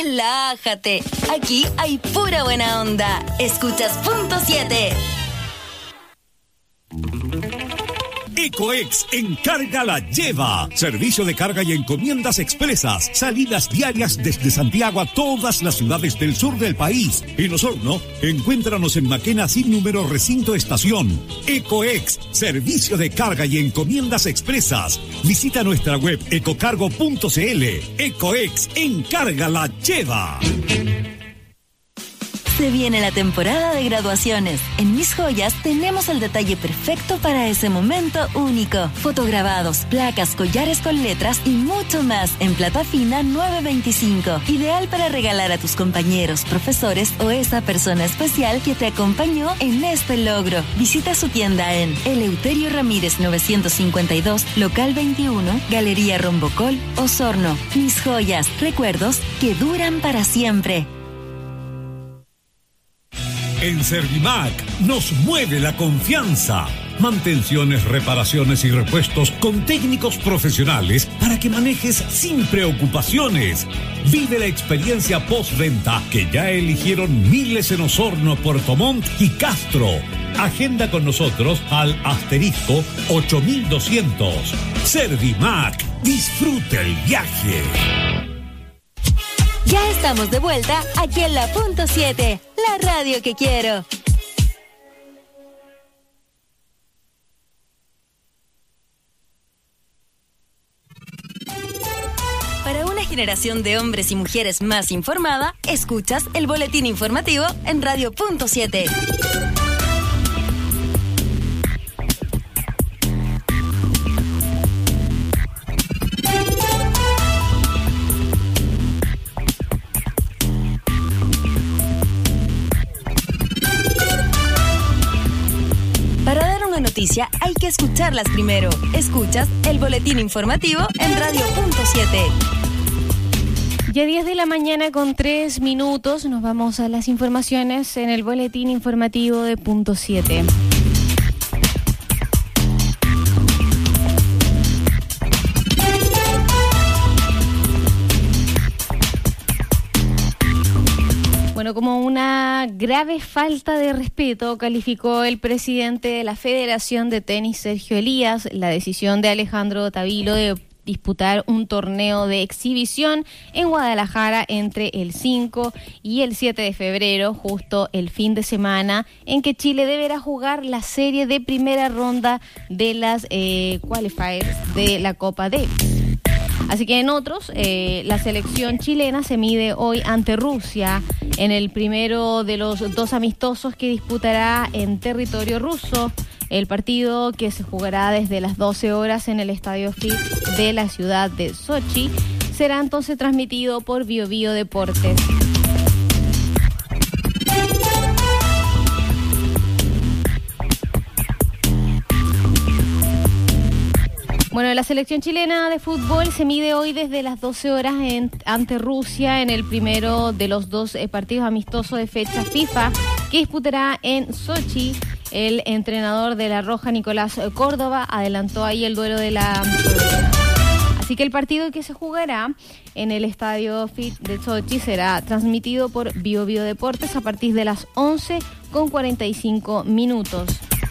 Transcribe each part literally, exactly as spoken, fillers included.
relájate. Aquí hay pura buena onda. Escuchas Punto siete. Ecoex Encarga la Lleva. Servicio de carga y encomiendas expresas. Salidas diarias desde Santiago a todas las ciudades del sur del país. En Osorno, encuéntranos en Maquena sin número recinto estación. Ecoex, servicio de carga y encomiendas expresas. Visita nuestra web ecocargo punto cl. Ecoex Encarga la Lleva. Se viene la temporada de graduaciones. En Mis Joyas tenemos el detalle perfecto para ese momento único. Fotograbados, placas, collares con letras y mucho más en plata fina nueve veinticinco. Ideal para regalar a tus compañeros, profesores o esa persona especial que te acompañó en este logro. Visita su tienda en Eleuterio Ramírez novecientos cincuenta y dos, local veintiuno, Galería Rombocol, Osorno. Mis Joyas, recuerdos que duran para siempre. En Servimac nos mueve la confianza. Mantenciones, reparaciones y repuestos con técnicos profesionales para que manejes sin preocupaciones. Vive la experiencia postventa que ya eligieron miles en Osorno, Puerto Montt y Castro. Agenda con nosotros al asterisco ocho mil doscientos. Servimac, disfruta el viaje. Ya estamos de vuelta aquí en la Punto siete, la radio que quiero. Para una generación de hombres y mujeres más informada, escuchas el boletín informativo en Radio Punto siete. Noticia, hay que escucharlas primero. Escuchas el boletín informativo en Radio Punto siete. Ya diez de la mañana con tres minutos, nos vamos a las informaciones en el boletín informativo de Punto siete. Bueno, como una grave falta de respeto calificó el presidente de la Federación de Tenis, Sergio Elías, la decisión de Alejandro Tavilo de disputar un torneo de exhibición en Guadalajara entre el cinco y el siete de febrero, justo el fin de semana en que Chile deberá jugar la serie de primera ronda de las eh, qualifiers de la Copa Davis. Así que en otros, eh, la selección chilena se mide hoy ante Rusia en el primero de los dos amistosos que disputará en territorio ruso. El partido, que se jugará desde las doce horas en el Estadio F I T de la ciudad de Sochi, será entonces transmitido por Bio Bio Deportes. Bueno, la selección chilena de fútbol se mide hoy desde las doce horas en, ante Rusia en el primero de los dos eh, partidos amistosos de fecha FIFA que disputará en Sochi. El entrenador de La Roja, Nicolás Córdoba, adelantó ahí el duelo de la... Así que el partido que se jugará en el estadio F I T de Sochi será transmitido por Bio Bio Deportes a partir de las once con cuarenta y cinco minutos.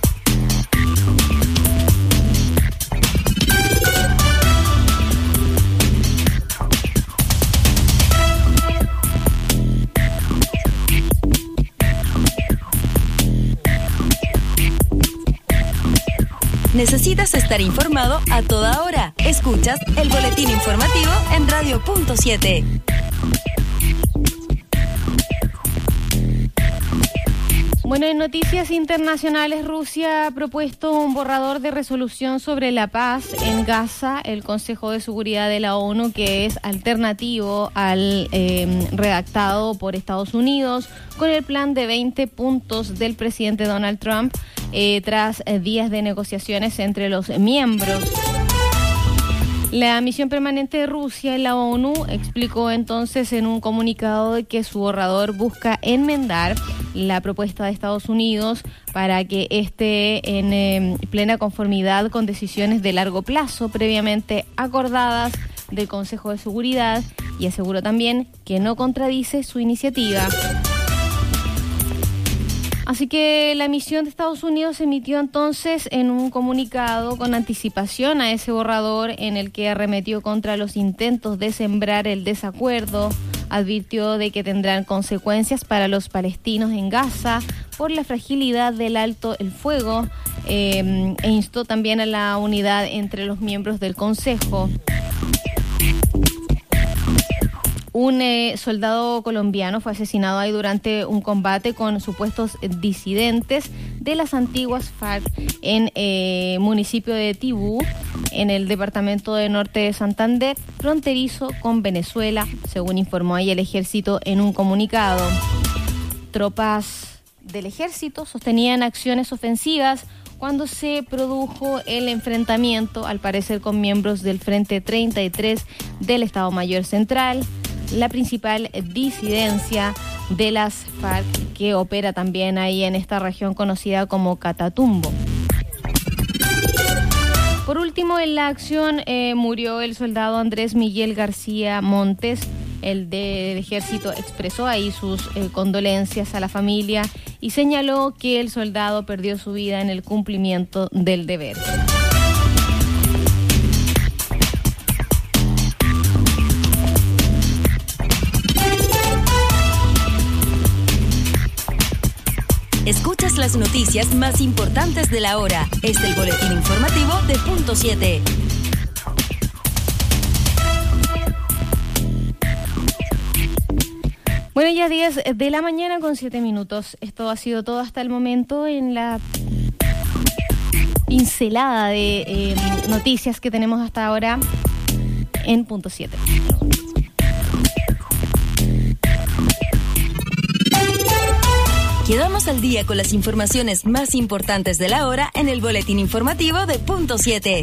Necesitas estar informado a toda hora. Escuchas el boletín informativo en Radio Punto siete. Bueno, en noticias internacionales, Rusia ha propuesto un borrador de resolución sobre la paz en Gaza, el Consejo de Seguridad de la ONU, que es alternativo al eh, redactado por Estados Unidos, con el plan de veinte puntos del presidente Donald Trump, eh, tras eh, días de negociaciones entre los miembros. La misión permanente de Rusia en la ONU explicó entonces en un comunicado que su borrador busca enmendar la propuesta de Estados Unidos para que esté en eh, plena conformidad con decisiones de largo plazo previamente acordadas del Consejo de Seguridad y aseguró también que no contradice su iniciativa. Así que la misión de Estados Unidos emitió entonces en un comunicado con anticipación a ese borrador en el que arremetió contra los intentos de sembrar el desacuerdo, advirtió de que tendrán consecuencias para los palestinos en Gaza por la fragilidad del alto el fuego eh, e instó también a la unidad entre los miembros del Consejo. Un eh, soldado colombiano fue asesinado ahí durante un combate con supuestos disidentes de las antiguas FARC en eh, municipio de Tibú, en el departamento de Norte de Santander, fronterizo con Venezuela, según informó ahí el ejército en un comunicado. Tropas del ejército sostenían acciones ofensivas cuando se produjo el enfrentamiento, al parecer con miembros del Frente treinta y tres del Estado Mayor Central, la principal disidencia de las FARC, que opera también ahí en esta región conocida como Catatumbo. Por último, en la acción eh, murió el soldado Andrés Miguel García Montes. El del ejército expresó ahí sus eh, condolencias a la familia y señaló que el soldado perdió su vida en el cumplimiento del deber. Escuchas las noticias más importantes de la hora. Es el boletín informativo de Punto siete. Bueno, ya diez de la mañana con siete minutos. Esto ha sido todo hasta el momento en la pincelada de eh, noticias que tenemos hasta ahora en Punto siete. Quedamos al día con las informaciones más importantes de la hora en el boletín informativo de Punto siete.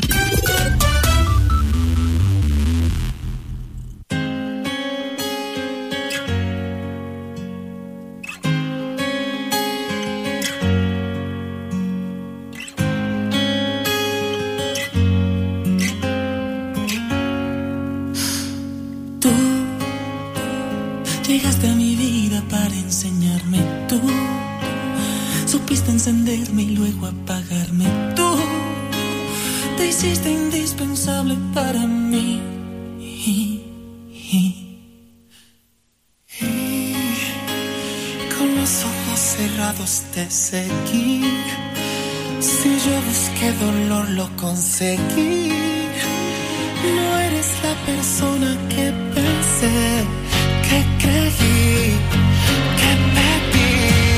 Tú llegaste a mi vida para enseñarme. Tú supiste encenderme y luego apagarme. Tú te hiciste indispensable para mí. Y, y, y con los ojos cerrados te seguí. Si yo busqué dolor lo conseguí. No eres la persona que pensé, que creí, que pedí.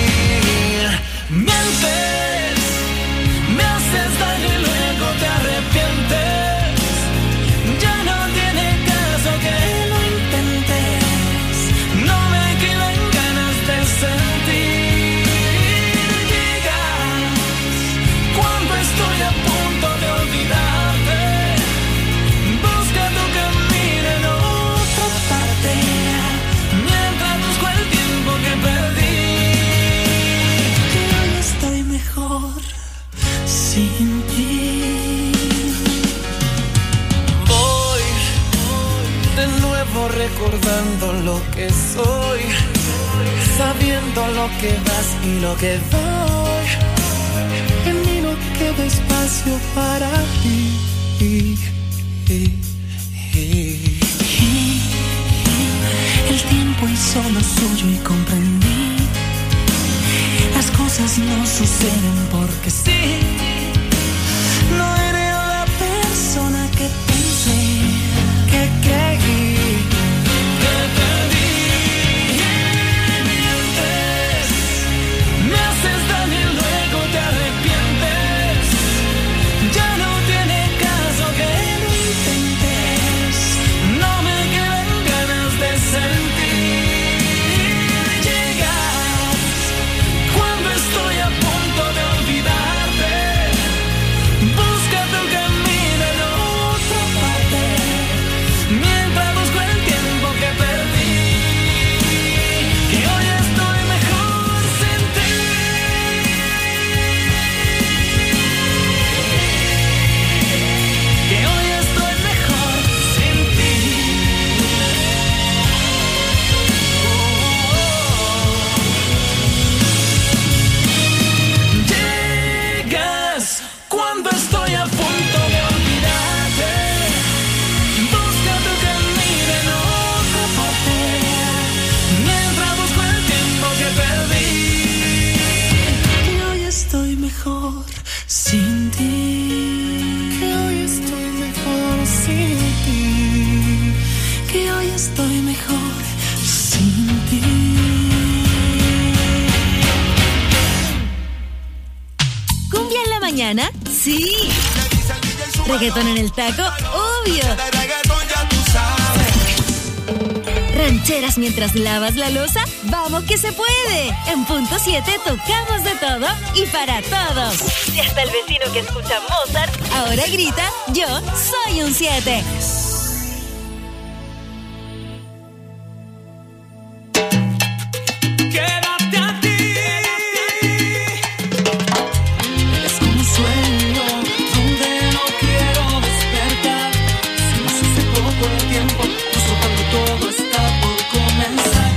Mientes, me haces daño y luego te arrepientes. Ya no tiene caso que lo intentes. No me quedan ganas de sentir. Llegas cuando estoy a punto de olvidarte. Busca tu camino en otra parte. Mientras busco el tiempo que perdí. Yo estoy mejor sin ti. Voy de nuevo recordando lo que soy, sabiendo lo que das y lo que doy. En mí no queda espacio para ti. Y, y, y, y, el tiempo hizo lo suyo y comprendí. Las cosas no suceden porque sí. No eres la persona que pensé, que creí, que perdí. Mientes, me haces daño y luego te arrepientes. Ya no tiene caso que lo intentes. No me quedan ganas de sentir. Llegas cuando estoy a punto de olvidar. estoy mejor sin ti. ¿Cumbia en la mañana? Sí. ¿Reggaetón en el taco? Obvio. ¿Rancheras mientras lavas la loza? ¡Vamos que se puede! En Punto siete tocamos de todo y para todos. Y hasta el vecino que escucha Mozart ahora grita, yo soy un siete. Quédate aquí. Es como un sueño donde no quiero despertar. Si no hace poco el tiempo, disfrutando todo está por comenzar.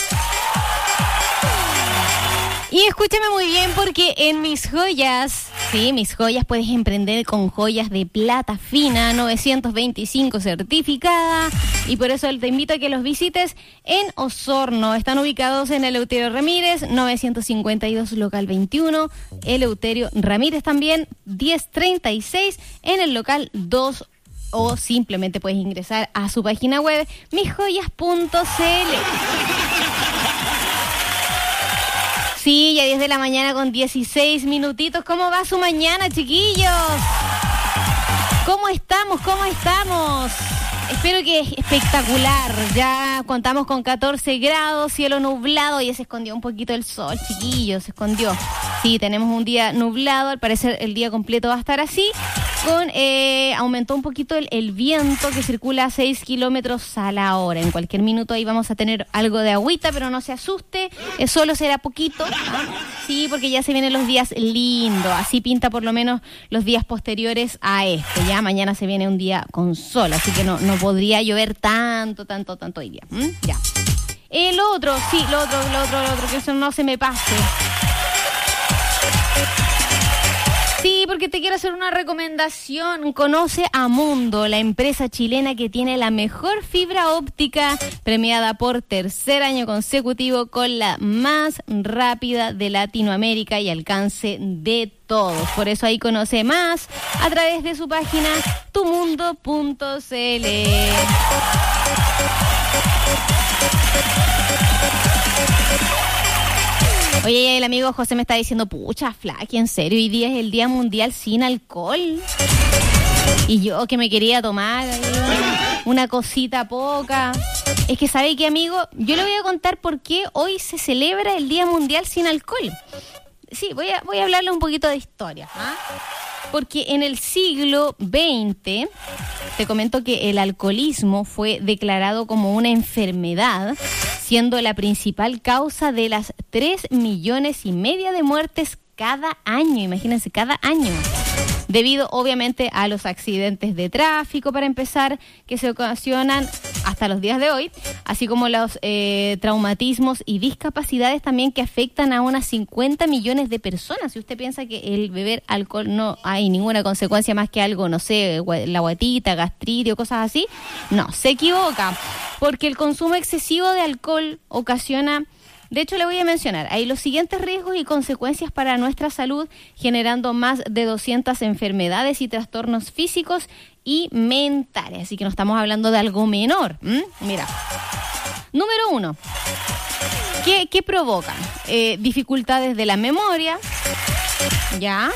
Escúchame muy bien porque en mis joyas Sí, Mis Joyas, puedes emprender con joyas de plata fina, novecientos veinticinco certificada, y por eso te invito a que los visites en Osorno. Están ubicados en Eleuterio Ramírez, novecientos cincuenta y dos, local veintiuno, Eleuterio Ramírez también, diez treinta y seis, en el local dos, o simplemente puedes ingresar a su página web, mis joyas punto c l. Sí, ya diez de la mañana con dieciséis minutitos. ¿Cómo va su mañana, chiquillos? ¿Cómo estamos? ¿Cómo estamos? Espero que es espectacular. Ya contamos con catorce grados, cielo nublado. Ya se escondió un poquito el sol, chiquillos, se escondió. Sí, tenemos un día nublado. Al parecer el día completo va a estar así. Con eh, aumentó un poquito el, el viento, que circula a seis kilómetros a la hora. En cualquier minuto ahí vamos a tener algo de agüita, pero no se asuste, eh, solo será poquito, ¿ah? Sí, porque ya se vienen los días lindos. Así pinta por lo menos los días posteriores a este. Ya mañana se viene un día con sol, así que no, no podría llover tanto, tanto, tanto hoy día. ¿Mm? Ya. El otro, sí, lo otro, lo otro, lo otro, que eso no se me pase. Sí, porque te quiero hacer una recomendación. Conoce a Mundo, la empresa chilena que tiene la mejor fibra óptica, premiada por tercer año consecutivo con la más rápida de Latinoamérica y alcance de todos. Por eso ahí conoce más a través de su página tu mundo punto c l. Oye, el amigo José me está diciendo, pucha, Flaki, en serio, hoy día es el Día Mundial sin Alcohol. Y yo que me quería tomar una cosita poca. Es que, ¿sabe qué, amigo? Yo le voy a contar por qué hoy se celebra el Día Mundial sin Alcohol. Sí, voy a, voy a hablarle un poquito de historia, ¿ah? Porque en el siglo veinte, te comento que el alcoholismo fue declarado como una enfermedad, siendo la principal causa de las tres millones y media de muertes cada año, imagínense, cada año. Debido obviamente a los accidentes de tráfico, para empezar, que se ocasionan hasta los días de hoy, así como los eh, traumatismos y discapacidades también que afectan a unas cincuenta millones de personas. Si usted piensa que el beber alcohol no hay ninguna consecuencia más que algo, no sé, la guatita, gastritis o cosas así, no, se equivoca, porque el consumo excesivo de alcohol ocasiona... De hecho, le voy a mencionar, hay los siguientes riesgos y consecuencias para nuestra salud, generando más de doscientas enfermedades y trastornos físicos y mentales. Así que no estamos hablando de algo menor. ¿Mm? Mira, número uno, ¿qué, qué provocan? Eh, dificultades de la memoria, ¿ya?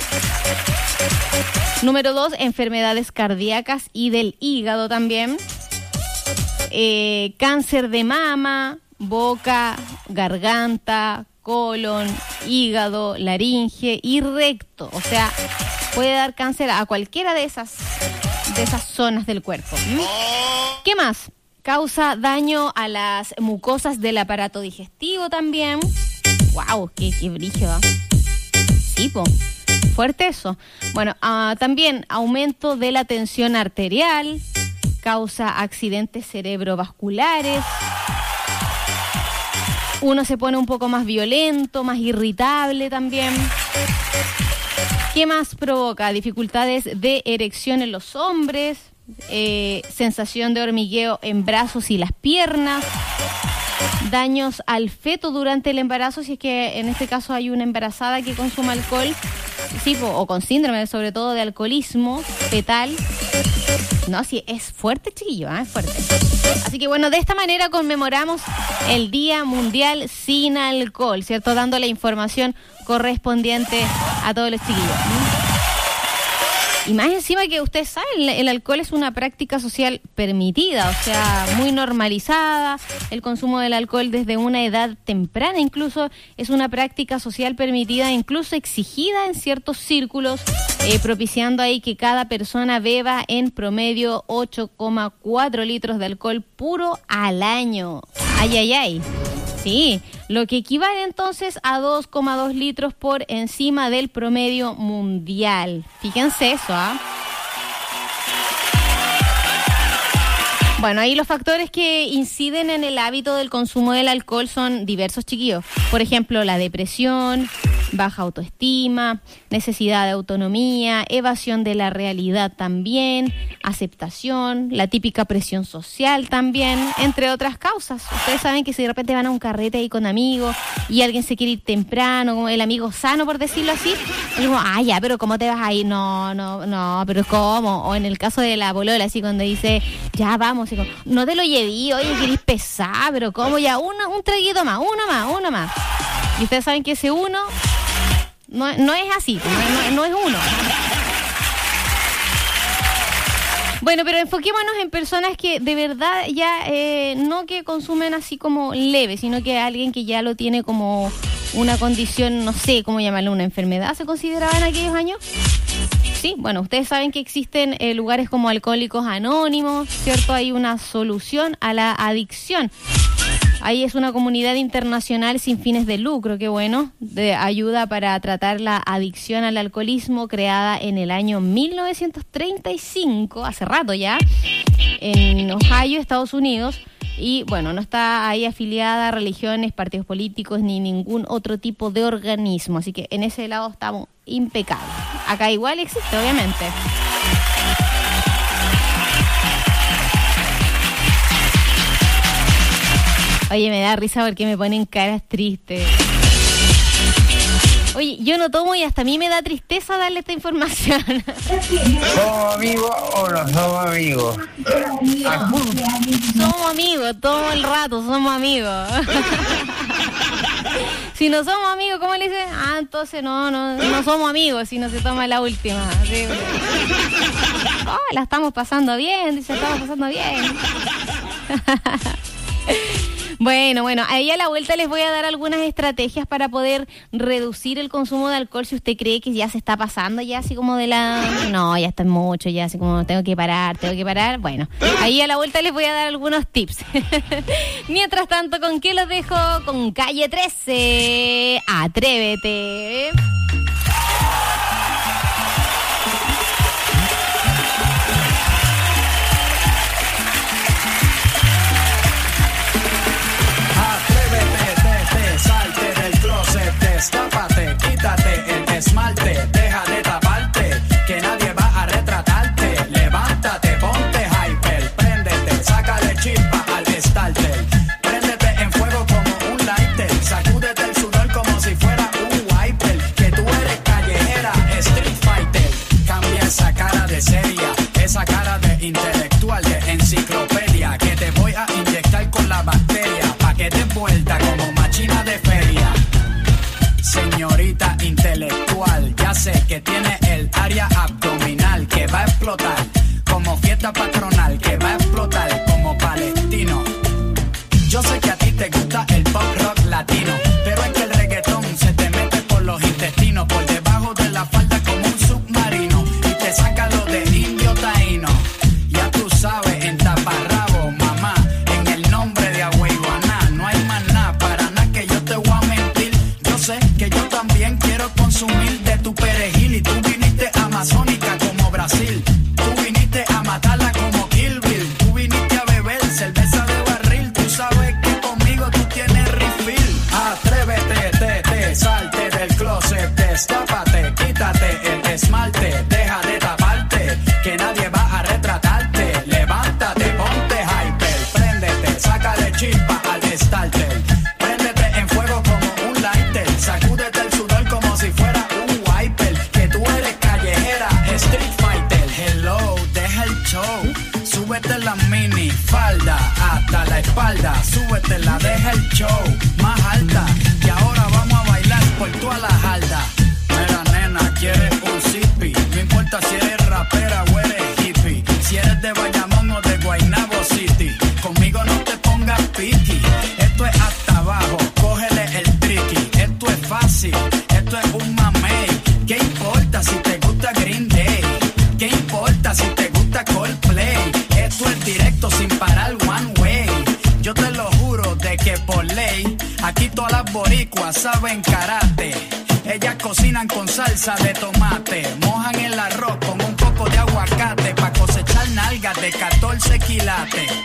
Número dos, enfermedades cardíacas y del hígado también. Eh, cáncer de mama, boca, garganta, colon, hígado, laringe y recto. O sea, puede dar cáncer a cualquiera de esas, de esas zonas del cuerpo. ¿Mm? ¿Qué más? Causa daño a las mucosas del aparato digestivo también. ¡Wow! ¡Qué, qué brígido! Sí, po. Fuerte eso. Bueno, uh, también aumento de la tensión arterial. Causa accidentes cerebrovasculares. Uno se pone un poco más violento, más irritable también. ¿Qué más provoca? Dificultades de erección en los hombres, eh, sensación de hormigueo en brazos y las piernas, daños al feto durante el embarazo, si es que en este caso hay una embarazada que consuma alcohol, sí, o con síndrome sobre todo de alcoholismo fetal. No, sí, es fuerte, chiquillo, ¿eh? Es fuerte. Así que bueno, de esta manera conmemoramos el Día Mundial sin Alcohol, ¿cierto? Dando la información correspondiente a todos los chiquillos. Y más encima que ustedes saben, el alcohol es una práctica social permitida, o sea, muy normalizada. El consumo del alcohol desde una edad temprana incluso es una práctica social permitida, incluso exigida en ciertos círculos, eh, propiciando ahí que cada persona beba en promedio ocho coma cuatro litros de alcohol puro al año. Ay, ay, ay. Sí, lo que equivale entonces a dos coma dos litros por encima del promedio mundial. Fíjense eso, ¿ah? Bueno, ahí los factores que inciden en el hábito del consumo del alcohol son diversos, chiquillos. Por ejemplo, la depresión, baja autoestima, necesidad de autonomía, evasión de la realidad también, aceptación, la típica presión social también, entre otras causas. Ustedes saben que si de repente van a un carrete ahí con amigos y alguien se quiere ir temprano, como el amigo sano, por decirlo así, y como, ah, ya, pero ¿cómo te vas a ir? No, no, no, pero ¿cómo? O en el caso de la polola, así cuando dice, ya vamos, y como, no te lo lleví, oye, querés pesar, pero ¿cómo? Ya, uno, un traguito más, uno más, uno más. Y ustedes saben que ese uno no, no es así, no, no, no es uno. Bueno, pero enfoquémonos en personas que de verdad ya eh, no que consumen así como leve, sino que alguien que ya lo tiene como una condición, no sé cómo llamarlo, una enfermedad, ¿se consideraba en aquellos años? Sí, bueno, ustedes saben que existen eh, lugares como Alcohólicos Anónimos, ¿cierto? Hay una solución a la adicción. Ahí es una comunidad internacional sin fines de lucro, qué bueno, de ayuda para tratar la adicción al alcoholismo, creada en el año mil novecientos treinta y cinco, hace rato ya, en Ohio, Estados Unidos. Y bueno, no está ahí afiliada a religiones, partidos políticos ni ningún otro tipo de organismo. Así que en ese lado estamos impecables. Acá igual existe, obviamente. Oye, me da risa porque me ponen caras tristes. Oye, yo no tomo y hasta a mí me da tristeza darle esta información. ¿Somos amigos o no somos amigos? Somos amigos, todo el rato somos amigos. Si no somos amigos, ¿cómo le dicen? Ah, entonces no, no, no somos amigos si no se toma la última. ¿Sí? Oh, la estamos pasando bien, dice, estamos pasando bien. Bueno, bueno, ahí a la vuelta les voy a dar algunas estrategias para poder reducir el consumo de alcohol si usted cree que ya se está pasando, ya así como de la... No, ya está mucho, ya así como tengo que parar, tengo que parar. Bueno, ahí a la vuelta les voy a dar algunos tips. Mientras tanto, ¿con qué los dejo? Con Calle trece. Atrévete. Escápate, quítate el esmalte, deja de taparte, que nadie va a retratarte. Levántate, ponte hyper, préndete, sácale chispa al starter. Préndete en fuego como un lighter, sacúdete el sudor como si fuera un wiper. Que tú eres callejera, street fighter. Cambia esa cara de seria, esa cara de intelectual, de enciclopedia. Que te voy a inyectar con la bacteria, pa' que te vuelta como machina de feria. Señorita intelectual, ya sé que tiene el área abdominal que va a explotar como fiesta patronal, que va a explotar como palestino. Yo sé que a ti te gusta el pop rock latino, pero es que el reggaetón se te mete por los intestinos, por debajo de la falda como un submarino, y te saca lo de indio taíno. Ya tú sabes, en taparrabo, mamá, en el nombre de Agüeyuaná, no hay más nada, para nada que yo te voy a mentir. Yo sé que yo también quiero consumir de tu perejil, y tú viniste amazónica como Brasil. Tú viniste a matarla como Kill Bill. Tú viniste a beber cerveza de barril. Tú sabes que conmigo tú tienes refill. Atrévete, te, te, salte del closet, destápate, quítate el esmalte, deja de taparte, que nadie va a retratarte. Levántate, ponte hyper, préndete, sácale chispa al starter. Préndete en fuego como un lighter, sacúdete el sudor como si fuera un wiper. Que tú eres callejera, street fighter. Hello, deja el show, súbete la mini falda hasta la espalda, súbetela, deja el show más alta, y ahora vamos a bailar por toda la jarda. Mira nena, quieres un zippy, no importa si eres rapera o eres hippie, si eres de Bayamón o de Guaynabo City, conmigo no te pongas piqui. Esto es hasta abajo, cógele el tricky, esto es fácil, esto es un mamey. ¿Qué importa si te gusta Green Day? ¿Qué importa si te gusta Coldplay? Esto es directo sin parar one way. Yo te lo juro de que por ley, aquí todas las boricuas saben karate. Ellas cocinan con salsa de tomate, mojan el arroz con un poco de aguacate, pa' cosechar nalgas de catorce quilates.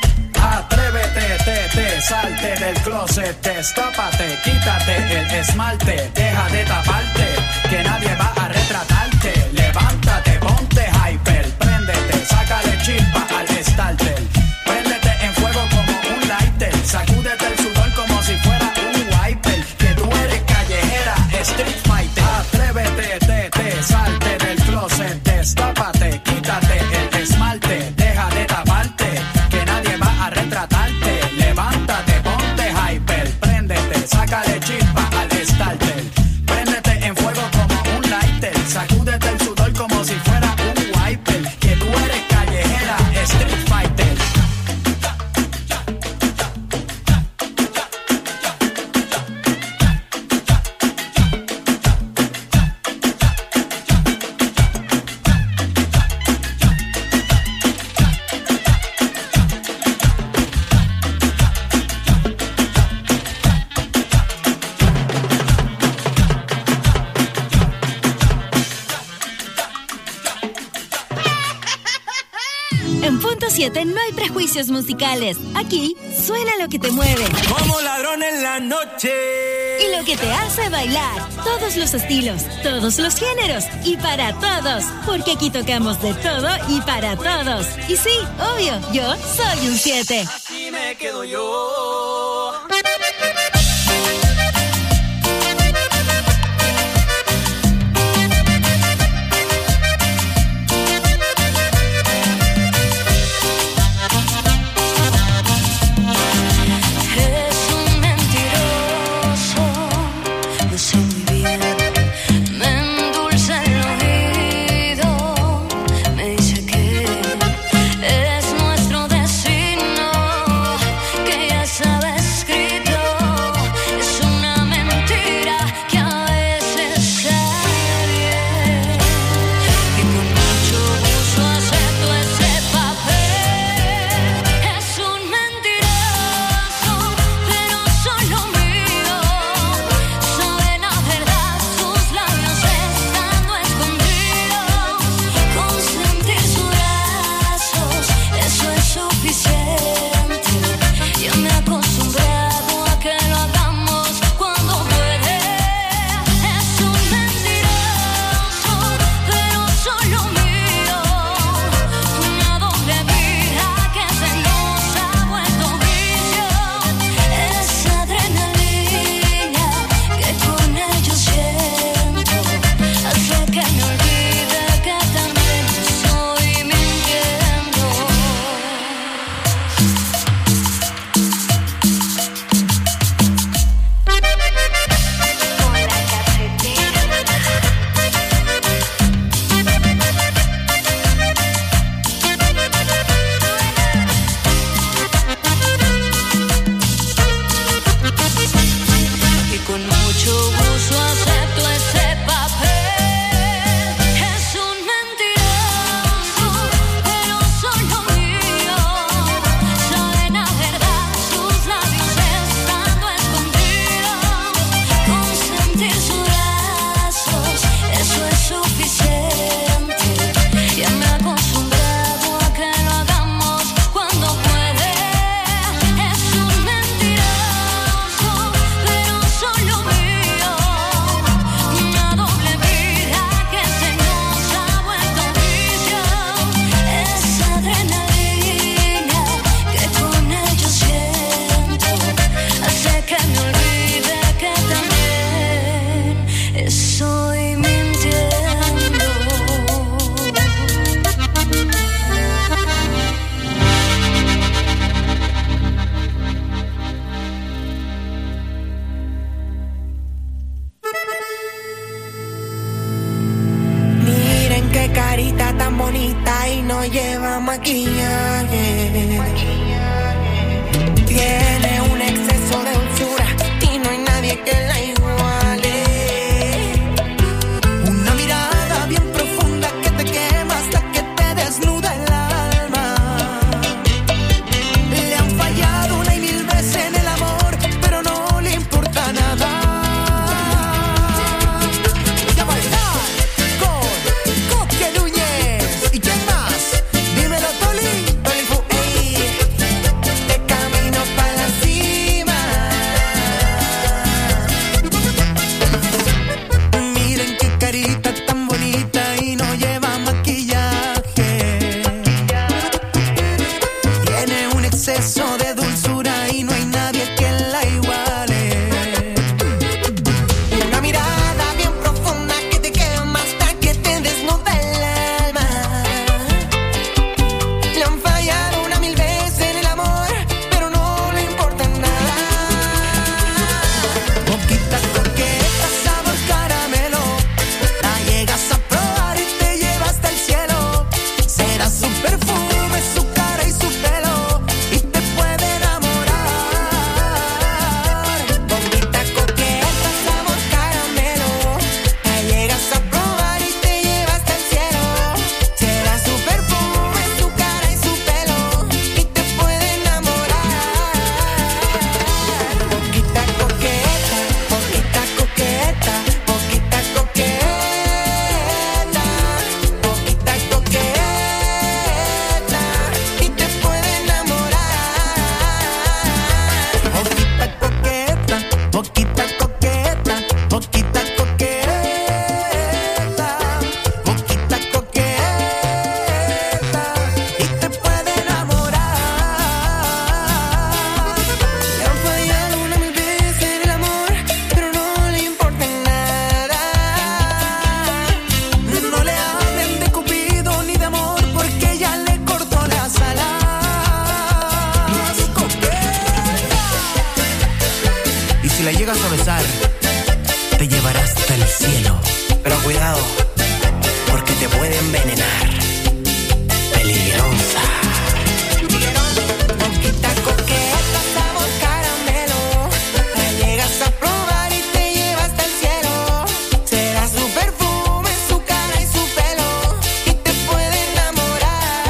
Atrévete, te, te, salte del closet, destápate, quítate el esmalte, deja de taparte, que nadie va a retratarte. Levántate, ponte hyper, préndete, sácale chispa al starter. Préndete en fuego como un lighter, sacúdete el sudor como si fuera un wiper, que tú eres callejera, street fighter. Atrévete, te, te, salte del closet, destápate, quítate el esmalte, deja de taparte, que nadie va a retratarte. Levántate, ponte hyper, préndete, sácale chispa al starter. Préndete en fuego como un lighter, sacúdete el sudor como si fuera un wiper, que tú eres callejera, street fighter. En Punto siete no hay prejuicios musicales. Aquí suena lo que te mueve. Como ladrón en la noche. Y lo que te hace bailar. Todos los estilos, todos los géneros y para todos. Porque aquí tocamos de todo y para todos. Y sí, obvio, yo soy un siete. Así me quedo yo. Es nuestro destino, que ya sabes lleva maquillaje. Tiene un exceso de dulzura y no hay nadie que la iguale. Una mirada bien profunda que te quema hasta que te desnuda el alma. Le han fallado una y mil veces en el amor, pero no le importa nada. Y a bailar con Coque Núñez. ¿Y quién más? Dímelo, Toli. Y si la llegas a besar, te llevará hasta el cielo. Pero cuidado, porque te puede envenenar. Peligrosa. Boquita coqueta, sabor caramelo. La llegas a probar y te lleva hasta el cielo. Será su perfume, su cara y su pelo, y te puede enamorar.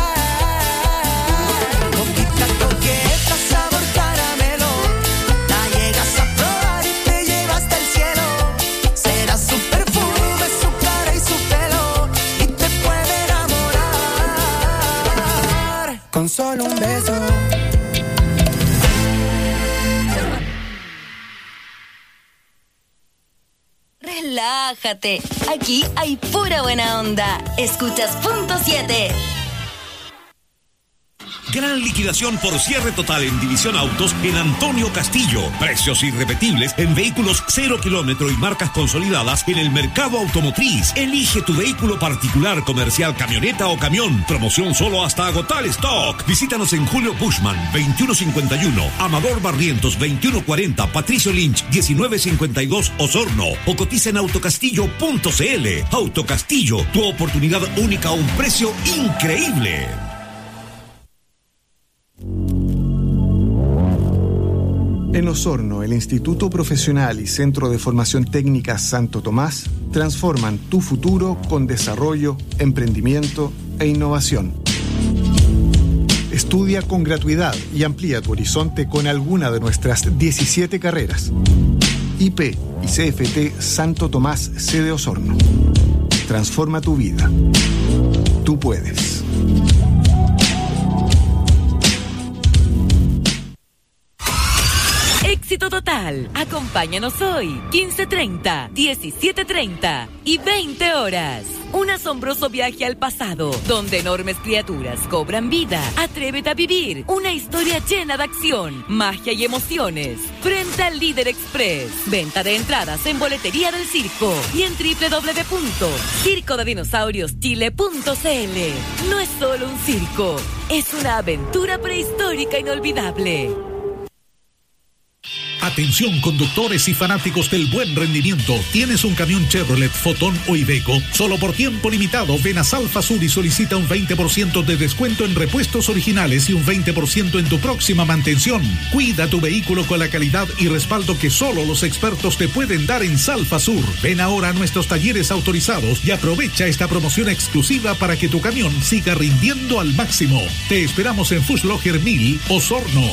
Boquita coqueta, sabor caramelo. La llegas a probar y te lleva hasta el cielo. Será su perfume, su cara y su pelo, y te puede enamorar con solo un beso. Relájate, aquí hay pura buena onda. Escuchas Punto siete. Gran liquidación por cierre total en División Autos en Antonio Castillo. Precios irrepetibles en vehículos cero kilómetro y marcas consolidadas en el mercado automotriz. Elige tu vehículo particular, comercial, camioneta o camión. Promoción solo hasta agotar stock. Visítanos en Julio Bushman, veintiuno cincuenta y uno, Amador Barrientos, veintiuno cuarenta, Patricio Lynch, diecinueve cincuenta y dos, Osorno. O cotiza en autocastillo punto cl. Autocastillo, tu oportunidad única a un precio increíble. En Osorno, el Instituto Profesional y Centro de Formación Técnica Santo Tomás transforman tu futuro con desarrollo, emprendimiento e innovación. Estudia con gratuidad y amplía tu horizonte con alguna de nuestras diecisiete carreras. I P y C F T Santo Tomás sede Osorno. Transforma tu vida. Tú puedes. Éxito total. Acompáñanos hoy, quince treinta, diecisiete treinta y veinte horas. Un asombroso viaje al pasado, donde enormes criaturas cobran vida. Atrévete a vivir una historia llena de acción, magia y emociones. Frente al Líder Express. Venta de entradas en Boletería del Circo y en doble u doble u doble u punto circo de dinosaurios chile punto c l. No es solo un circo, es una aventura prehistórica inolvidable. Atención conductores y fanáticos del buen rendimiento. ¿Tienes un camión Chevrolet, Fotón o Iveco? Solo por tiempo limitado ven a Salfa Sur y solicita un veinte por ciento de descuento en repuestos originales y un veinte por ciento en tu próxima mantención. Cuida tu vehículo con la calidad y respaldo que solo los expertos te pueden dar en Salfa Sur. Ven ahora a nuestros talleres autorizados y aprovecha esta promoción exclusiva para que tu camión siga rindiendo al máximo. Te esperamos en Fußlocher mil, Osorno.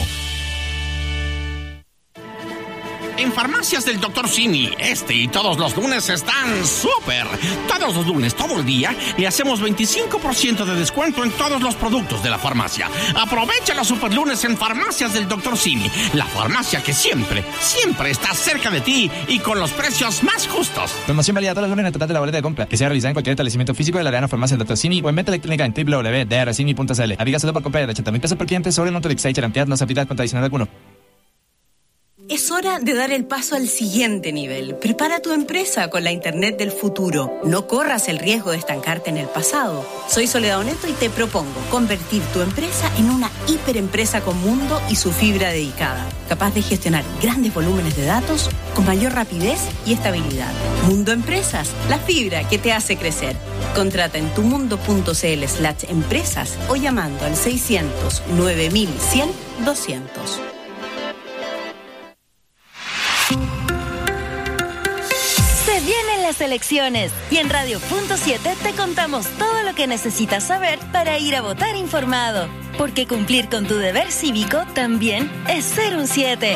En Farmacias del doctor Simi, este y todos los lunes están súper. Todos los lunes, todo el día, le hacemos veinticinco por ciento de descuento en todos los productos de la farmacia. Aprovecha los superlunes en Farmacias del doctor Simi, la farmacia que siempre, siempre está cerca de ti y con los precios más justos. Promoción válida todos los lunes en el total de la boleta de compra, que sea realizada en cualquier establecimiento físico de la Arena Farmacia del doctor Simi o en venta electrónica en doble u doble u doble u punto d r simi punto c l. Aviga solo por compra de ochenta mil pesos por cliente sobre el monto de Excite Charantead, no se aplica contra adicional alguno. Es hora de dar el paso al siguiente nivel. Prepara tu empresa con la Internet del futuro. No corras el riesgo de estancarte en el pasado. Soy Soledad Oneto y te propongo convertir tu empresa en una hiperempresa con mundo y su fibra dedicada, capaz de gestionar grandes volúmenes de datos con mayor rapidez y estabilidad. Mundo Empresas, la fibra que te hace crecer. Contrata en tumundo.cl slash empresas o llamando al seiscientos, nueve mil cien, doscientos. Se vienen las elecciones y en Radio Punto siete te contamos todo lo que necesitas saber para ir a votar informado. Porque cumplir con tu deber cívico también es ser un siete.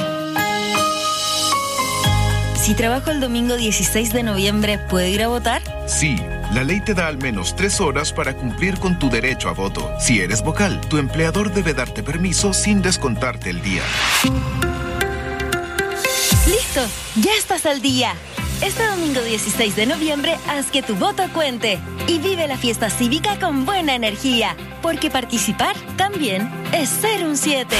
Si trabajo el domingo dieciséis de noviembre, ¿puedo ir a votar? Sí, la ley te da al menos tres horas para cumplir con tu derecho a voto. Si eres vocal, tu empleador debe darte permiso sin descontarte el día. ¡Listo! ¡Ya estás al día! Este domingo dieciséis de noviembre, haz que tu voto cuente y vive la fiesta cívica con buena energía, porque participar también es ser un siete.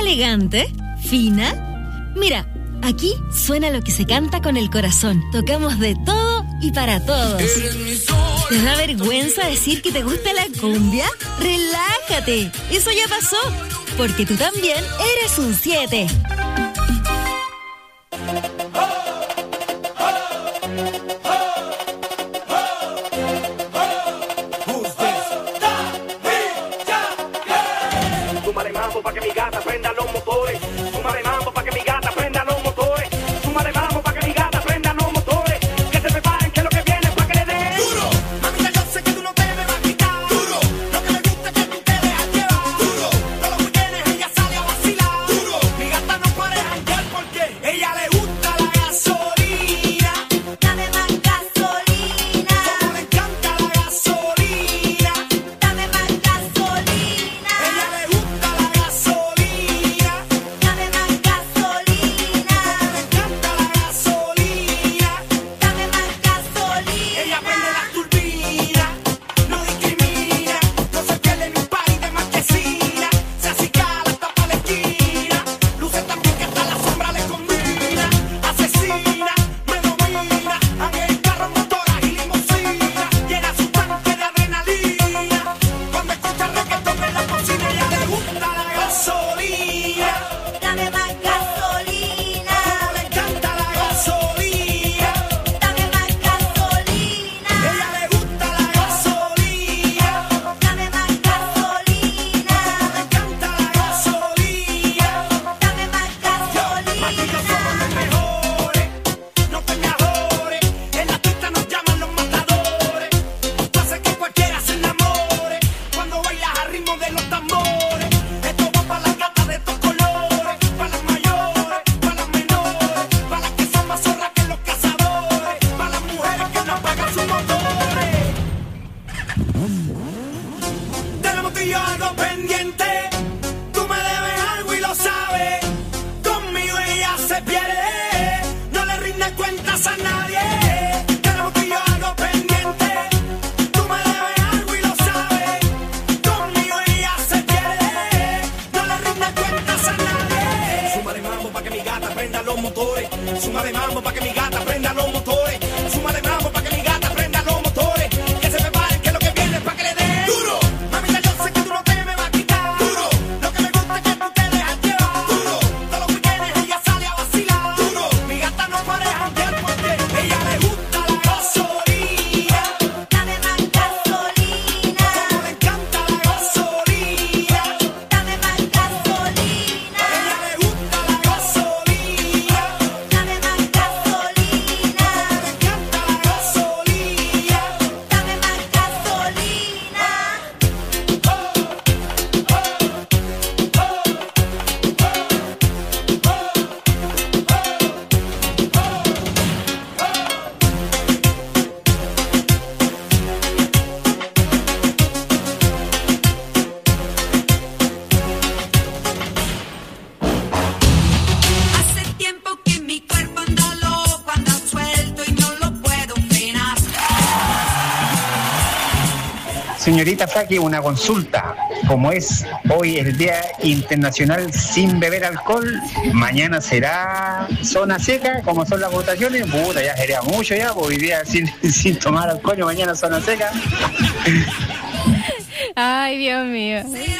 ¿Elegante? ¿Fina? Mira, aquí suena lo que se canta con el corazón. Tocamos de todo y para todos. ¿Te da vergüenza decir que te gusta la cumbia? ¡Relájate! Eso ya pasó, porque tú también eres un siete. Súmale mambo pa' que mi gata prenda los motores. Súmale mambo pa' que mi gata prenda los motores. Súmale mambo pa' que mi gata prenda los motores. Que se preparen que lo que viene es pa' que le den duro. Mamita, yo sé que tú no te me vas a quitar duro. Lo que me gusta es que tú te dejas llevar duro. Todos los weekends ella sale a vacilar duro. Mi gata no puede janguear porque ella le gusta la gasolina. Dame más gasolina. Como le encanta la gasolina. Dame más gasolina. Ella le gusta la gasolina. Dame más gasolina. Como le encanta la gasolina. Dame más gasolina. Ella prende la turbina, no discrimina, no se pierde ni un party de marquesina. Se acicala hasta pa' la esquina, luce tan bien que hasta la sombra le combina. Asesina, me domina, anda en carro, motora y limusina. Llena su tanque de adrenalina, cuando escucha reggaetón en la cocina. Ella le gusta la gasolina. Dame más gasolina. Como le encanta la gasolina. Dame más gasolina. Ella le gusta la gasolina. Dame más gasolina. Me encanta la gasolina. Dame más gasolina. Aquí yo somos los mejores, no te me adores. En la pista nos llaman los matadores. Tú haces que cualquiera se enamore cuando bailas al ritmo de los tambores. Esto va para las gatas de estos colores, para las mayores, para las menores, para las que son más zorras que los cazadores, para las mujeres que no apagan sus motores. Tenemos tú y yo algo pendiente. Tú me debes algo y lo sabes. Conmigo ella se pierde. No le rindes cuentas a nadie. Tenemos tú y yo algo pendiente. Tú me debes algo y lo sabes. Conmigo ella se pierde. No le rindes cuentas a nadie. Súmale mambo pa' que mi gata prenda los motores. Súmale mambo pa' que mi gata prenda los motores. Súmale mambo pa' que mi gata prenda los motores. Que se preparen que lo que viene es pa' que le den duro. Mamita, yo sé que tú no te me vas a quitar duro. Lo que me gusta es que tú te dejas llevar duro. Todos los weekends ella sale a vacilar duro. Mi gata no puede janguear porque ella le gusta la gasolina. Dame más gasolina. Como le encanta la gasolina. Dame más gasolina. Ella le gusta la gasolina. Dame más gasolina. Como le encanta la gasolina. Dame más gasolina. Hace tiempo que mi cuerpo anda loco, anda suelto y no lo puedo frenar. Señorita Faki, una consulta. Como es hoy el Día Internacional sin beber alcohol, mañana será zona seca, como son las votaciones. Puta, ya sería mucho ya, pues hoy día sin, sin tomar alcohol y mañana zona seca. Ay, Dios mío.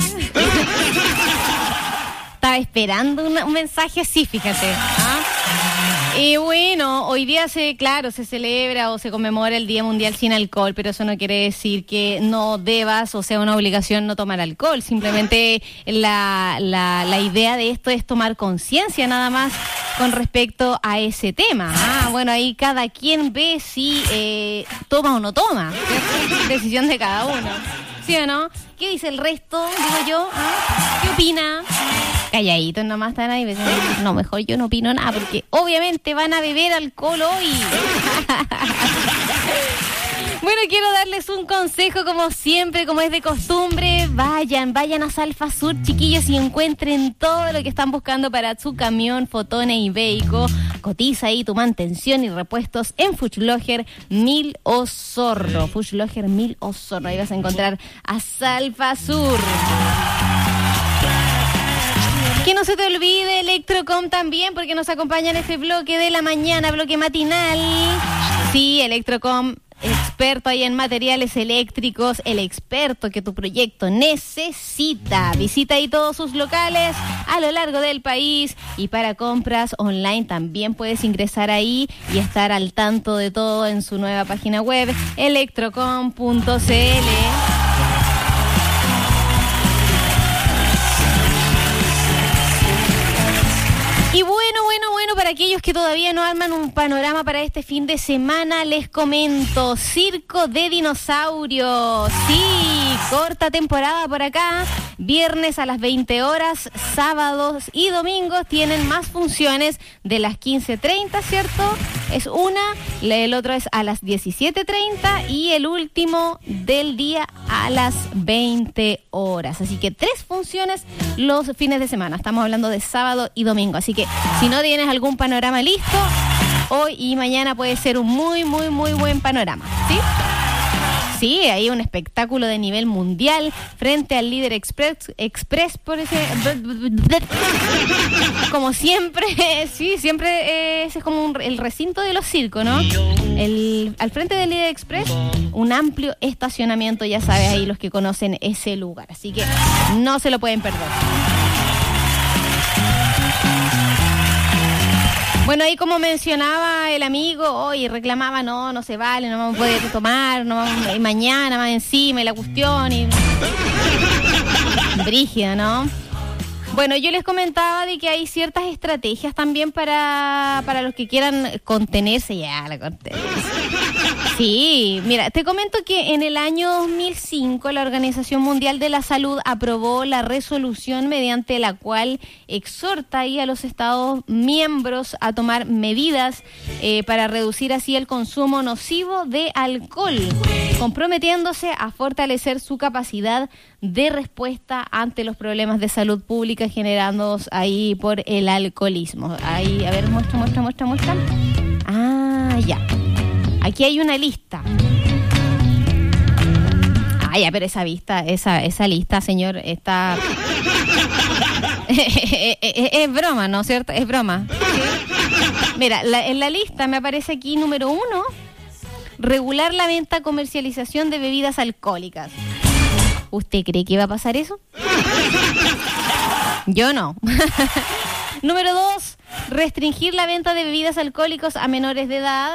Estaba esperando una- un mensaje así, fíjate. ¿ah? Y bueno, hoy día se, claro, se celebra o se conmemora el Día Mundial sin Alcohol, pero eso no quiere decir que no debas o sea una obligación no tomar alcohol. Simplemente la, la, la idea de esto es tomar conciencia nada más con respecto a ese tema. Ah, bueno, ahí cada quien ve si eh, toma o no toma. ¿Cierto? Decisión de cada uno. ¿Sí o no? ¿Qué dice el resto? Digo yo. ¿ah? ¿Qué opina? Calladitos nomás están ahí. Pues, no, mejor yo no opino nada porque obviamente van a beber alcohol hoy. Bueno, quiero darles un consejo como siempre, como es de costumbre. Vayan, vayan a Salfa Sur, chiquillos, y encuentren todo lo que están buscando para su camión, Fotone y Beico. Cotiza ahí tu mantención y repuestos en Fuchloger Mil Osorno. Fuchloger Mil Osorno. Ahí vas a encontrar a Salfa Sur. Que no se te olvide Electrocom también, porque nos acompaña en este bloque de la mañana, bloque matinal. Sí, Electrocom, experto ahí en materiales eléctricos, el experto que tu proyecto necesita. Visita ahí todos sus locales a lo largo del país, y para compras online también puedes ingresar ahí y estar al tanto de todo en su nueva página web, electrocom punto c l. Y bueno, bueno, bueno, para aquellos que todavía no arman un panorama para este fin de semana, les comento, Circo de Dinosaurios. Sí, corta temporada por acá. Viernes a las veinte horas, sábados y domingos tienen más funciones de las quince treinta, ¿cierto? Es una, el otro es a las diecisiete treinta y el último del día a las veinte horas. Así que tres funciones los fines de semana. Estamos hablando de sábado y domingo. Así que si no tienes algún panorama listo, hoy y mañana puede ser un muy, muy, muy buen panorama, ¿sí? Sí, hay un espectáculo de nivel mundial frente al Líder Express, Express por ese, como siempre, sí, siempre ese es como un, el recinto de los circos, ¿no? El, al frente del Líder Express, un amplio estacionamiento, ya sabes, ahí los que conocen ese lugar, así que no se lo pueden perder. Bueno, ahí como mencionaba el amigo, hoy reclamaba, no, no se vale, no vamos a poder tomar, no vamos, y mañana más encima y la cuestión, y brígida, ¿no? Bueno, yo les comentaba de que hay ciertas estrategias también para, para los que quieran contenerse. Ya, la contenerse. Sí, mira, te comento que en el año dos mil cinco la Organización Mundial de la Salud aprobó la resolución mediante la cual exhorta ahí a los Estados miembros a tomar medidas eh, para reducir así el consumo nocivo de alcohol, comprometiéndose a fortalecer su capacidad de respuesta ante los problemas de salud pública generados ahí por el alcoholismo. Ahí, a ver, muestra, muestra, muestra, muestra. Ah, ya. Aquí hay una lista. Ah, ya, pero esa vista, esa, esa lista, señor, está... es, es, es broma, ¿no es cierto? Es broma. ¿Sí? Mira, la, en la lista me aparece aquí número uno, regular la venta, comercialización de bebidas alcohólicas. ¿Usted cree que va a pasar eso? Yo no. Número dos, restringir la venta de bebidas alcohólicas a menores de edad.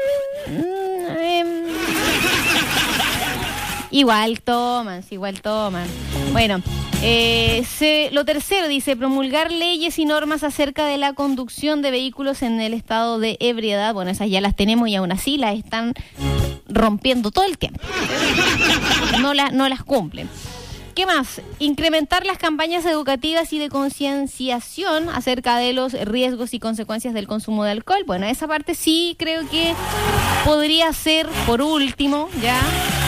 Igual toman, igual toman. Bueno, eh, se, lo tercero dice, promulgar leyes y normas acerca de la conducción de vehículos en el estado de ebriedad. Bueno, esas ya las tenemos y aún así las están rompiendo todo el tiempo. No, la, no las cumplen. ¿Qué más? Incrementar las campañas educativas y de concienciación acerca de los riesgos y consecuencias del consumo de alcohol. Bueno, esa parte sí creo que podría ser, por último, ya,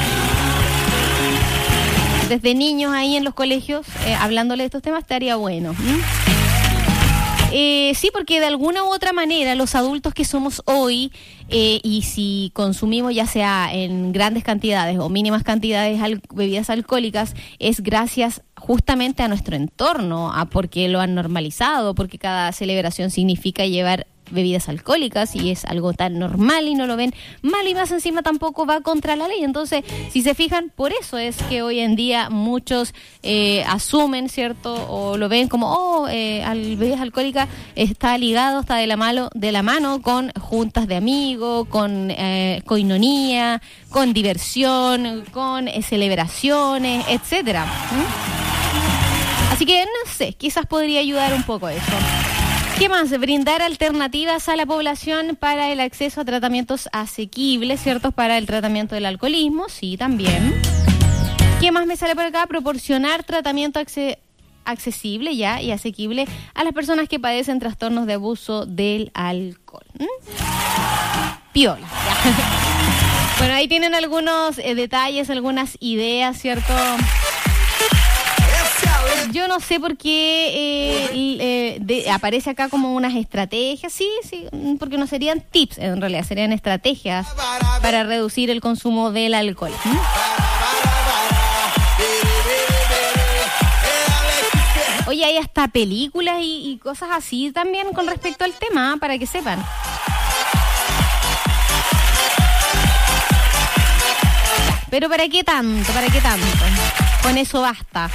desde niños ahí en los colegios, eh, hablándole de estos temas, estaría bueno. ¿Mm? Eh, sí, porque de alguna u otra manera los adultos que somos hoy, eh, y si consumimos ya sea en grandes cantidades o mínimas cantidades al- bebidas alcohólicas, es gracias justamente a nuestro entorno, a porque lo han normalizado, porque cada celebración significa llevar bebidas alcohólicas y es algo tan normal y no lo ven mal, y más encima tampoco va contra la ley. Entonces, si se fijan, por eso es que hoy en día muchos eh, asumen, ¿cierto? O lo ven como, oh, eh, al bebidas alcohólicas está ligado, está de la, malo, de la mano con juntas de amigos, con eh, coinonía, con diversión, con eh, celebraciones, etcétera. ¿Mm? Así que, no sé, quizás podría ayudar un poco eso. ¿Qué más? Brindar alternativas a la población para el acceso a tratamientos asequibles, ¿cierto? Para el tratamiento del alcoholismo, sí, también. ¿Qué más me sale por acá? Proporcionar tratamiento acce- accesible ya y asequible a las personas que padecen trastornos de abuso del alcohol. ¿Mm? Piola. Ya. Bueno, ahí tienen algunos eh, detalles, algunas ideas, ¿cierto? Yo no sé por qué eh, eh, de, aparece acá como unas estrategias, sí, sí, porque no serían tips, en realidad serían estrategias para reducir el consumo del alcohol. ¿Mm? Oye, hay hasta películas y, y cosas así también con respecto al tema, ¿eh? Para que sepan. Pero ¿para qué tanto? ¿Para qué tanto? Con eso basta.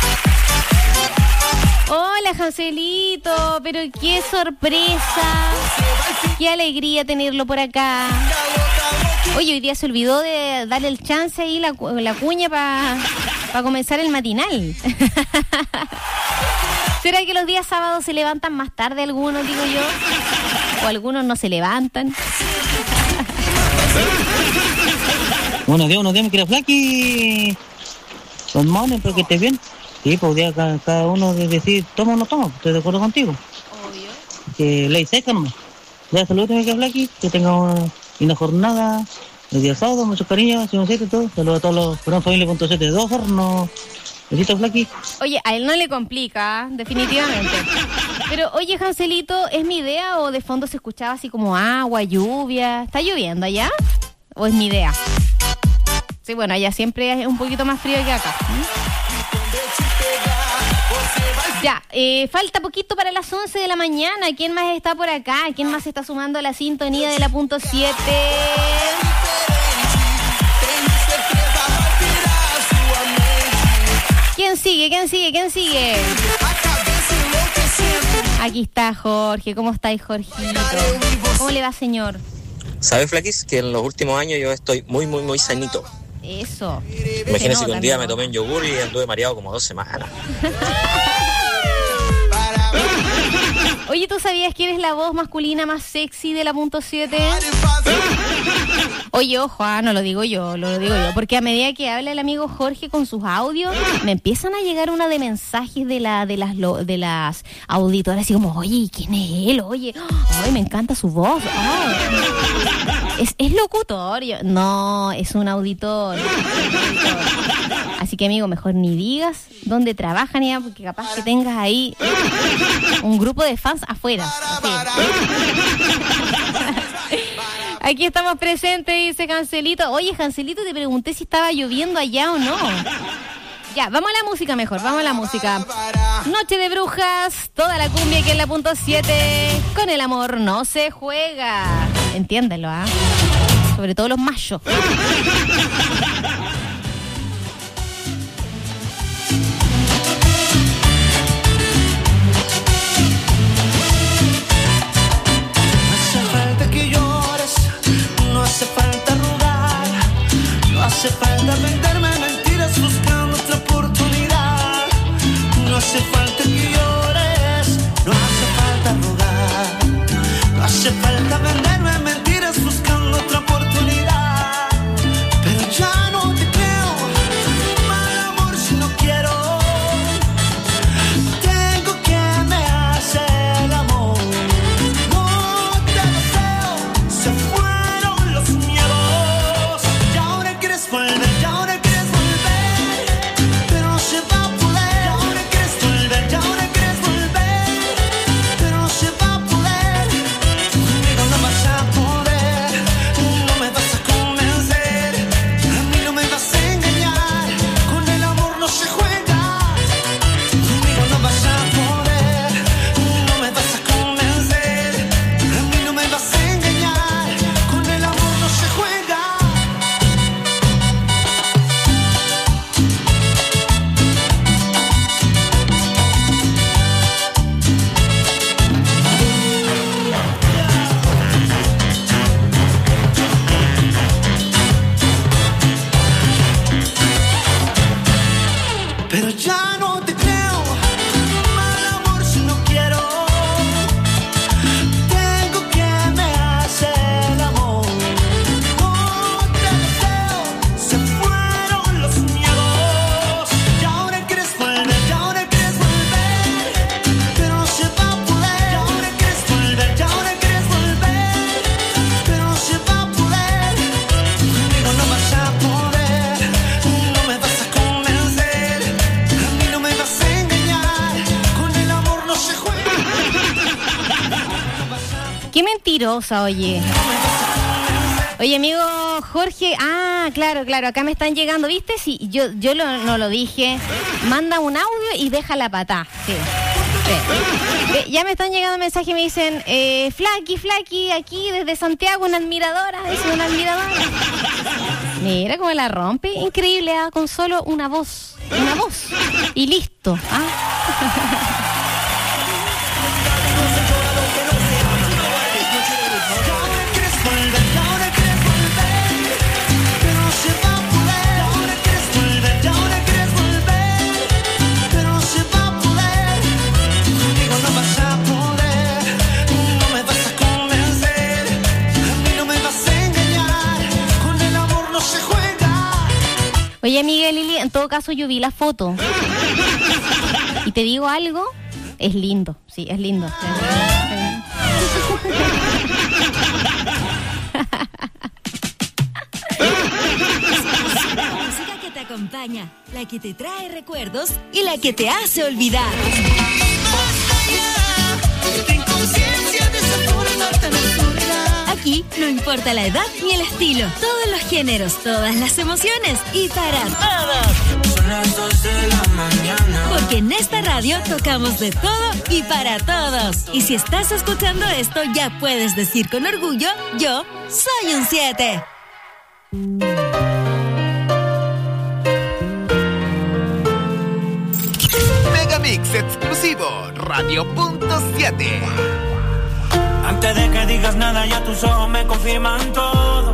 Hola, Jancelito, pero qué sorpresa. Qué alegría tenerlo por acá. Oye, hoy día se olvidó de darle el chance ahí, la, la cuña para pa comenzar el matinal. ¿Será que los días sábados se levantan más tarde algunos, digo yo? ¿O algunos no se levantan? Buenos días, buenos días, mi querida Flaky. Good morning, espero que estés bien. Sí, pues día cada, cada uno de decir, toma o no toma, estoy de acuerdo contigo. Obvio. Que ley seca nomás. Ya, saludos, mi querida Flaky, que tenga una, una jornada el día sábado, muchos cariños, siete y todo. Saludos a todos los programas familia punto siete de dos hornos. Besitos, Flaky. Oye, a él no le complica, definitivamente. Pero, oye, Jancelito, ¿es mi idea o de fondo se escuchaba así como agua, lluvia? ¿Está lloviendo allá? ¿O es mi idea? Sí, bueno, allá siempre es un poquito más frío que acá. ¿Mm? Ya, eh, falta poquito para las once de la mañana. ¿Quién más está por acá? ¿Quién más está sumando a la sintonía de la punto siete? ¿Quién sigue? ¿Quién sigue? ¿Quién sigue? Aquí está Jorge. ¿Cómo estáis, Jorgito? ¿Cómo le va, señor? ¿Sabes, Flaquis? Que en los últimos años yo estoy muy, muy, muy sanito. Eso. Imagínese que un día me tomé un yogur y anduve mareado como dos semanas. Oye, ¿tú sabías que eres la voz masculina más sexy de la punto siete? Oye, ojo, ah, no lo digo yo, lo digo yo, porque a medida que habla el amigo Jorge con sus audios, me empiezan a llegar una de mensajes de la de las lo, de las auditoras, así como, oye, ¿quién es él? Oye, ay, me encanta su voz. Ay. ¿Es, es locutor? Yo, no, es un auditor, es un auditor. Así que, amigo, mejor ni digas dónde trabajan ya, porque capaz que tengas ahí un grupo de fans afuera. Sí. Aquí estamos presentes, dice Jancelito. Oye, Jancelito, te pregunté si estaba lloviendo allá o no. Ya, vamos a la música mejor, vamos a la música. Noche de brujas, toda la cumbia aquí en la punto siete. Con el amor no se juega. Entiéndelo, ¿ah? ¿eh? Sobre todo los machos. No hace falta rogar, no hace falta venderme mentiras buscando otra oportunidad. No hace falta que llores, no hace falta rogar, no hace falta venderme mentiras buscando otra oportunidad. Pero ya no te creo, mal amor si no quiero. Tengo que me hace el amor. No te deseo, se fue. Volver, y ahora quieres volver, pero no se va a poder. Y ahora quieres volver, y ahora quieres volver, pero no se va a poder. Conmigo no vas a poder, no me vas a convencer, a mí no me vas a engañar, con el amor no se juega. Conmigo no vas a poder, no me vas a convencer, a mí no me vas a engañar, con el amor no se juega. Pero ya no te creo, mal amor si no quiero. Tengo que me hace el amor. No te deseo, se fueron los miedos. Y ahora quieres volver, y ahora quieres volver, pero no se va a poder. Y ahora quieres volver, y ahora quieres volver, pero no se va a poder. Conmigo no vas a poder, no me vas a convencer, a mí no me vas a engañar, con el amor no se juega. Qué mentirosa, oye. Oye, amigo Jorge, ah, claro, claro, acá me están llegando, ¿viste? Sí, yo yo lo, no lo dije. Manda un audio y deja la patá. Sí. Sí. Eh, Ya me están llegando mensajes y me dicen, eh, Flaki, Flaki, aquí desde Santiago, una admiradora, es una admiradora. Mira cómo la rompe, increíble, ¿ah? Con solo una voz, una voz, y listo, ¿ah? Oye, Miguel, Lili, en todo caso yo vi la foto. Y te digo algo, es lindo, sí, es lindo. La música que te acompaña, la que te trae recuerdos y la que te hace olvidar. Aquí no importa la edad ni el estilo, todos los géneros, todas las emociones y para todos. Son las dos de la mañana. Porque en esta radio tocamos de todo y para todos. Y si estás escuchando esto, ya puedes decir con orgullo, yo soy un siete. Megamix exclusivo, Radio Punto siete. Antes de que digas nada, ya tus ojos me confirman todo.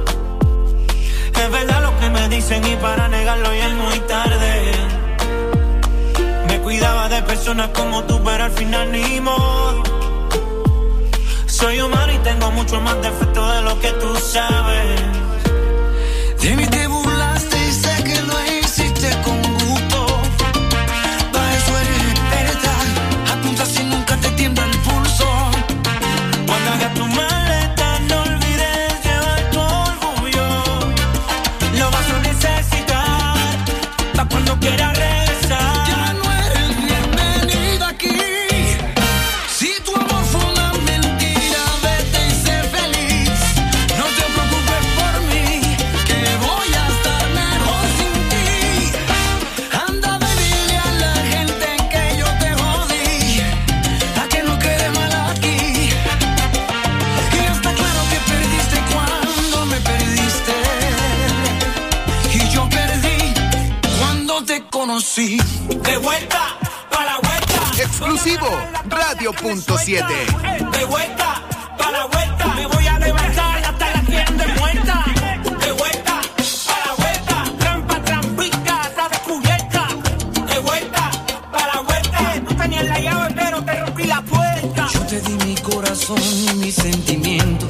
Es verdad lo que me dicen y para negarlo ya es muy tarde. Me cuidaba de personas como tú, pero al final ni modo. Soy humano y tengo mucho más defectos de lo que tú sabes. De mí te burlaste y sé que lo hiciste con gusto. Para eso eres experta, apunta si nunca te tiembla el pulso. Cuando hagas tu maleta, no olvides llevar tu orgullo. Lo vas a necesitar pa' cuando quieras regresar. Ya no eres bienvenido aquí. Si tu amor fue una mentira, vete y sé feliz. No te preocupes por mí, que voy a estar mejor sin ti. Anda, dile a la gente que yo te jodí, a que no quede mal aquí. Y está claro que perdiste cuando me perdiste. Y yo perdí cuando te conocí. De vuelta, para la vuelta. Exclusivo, Radio Punto siete. De vuelta, para la vuelta. Me voy a levantar hasta la tienda muerta. De vuelta, para la vuelta. Trampa, trampita, está descubierta. De vuelta, para la vuelta. No tenía la llave, pero te rompí la puerta. Yo te di mi corazón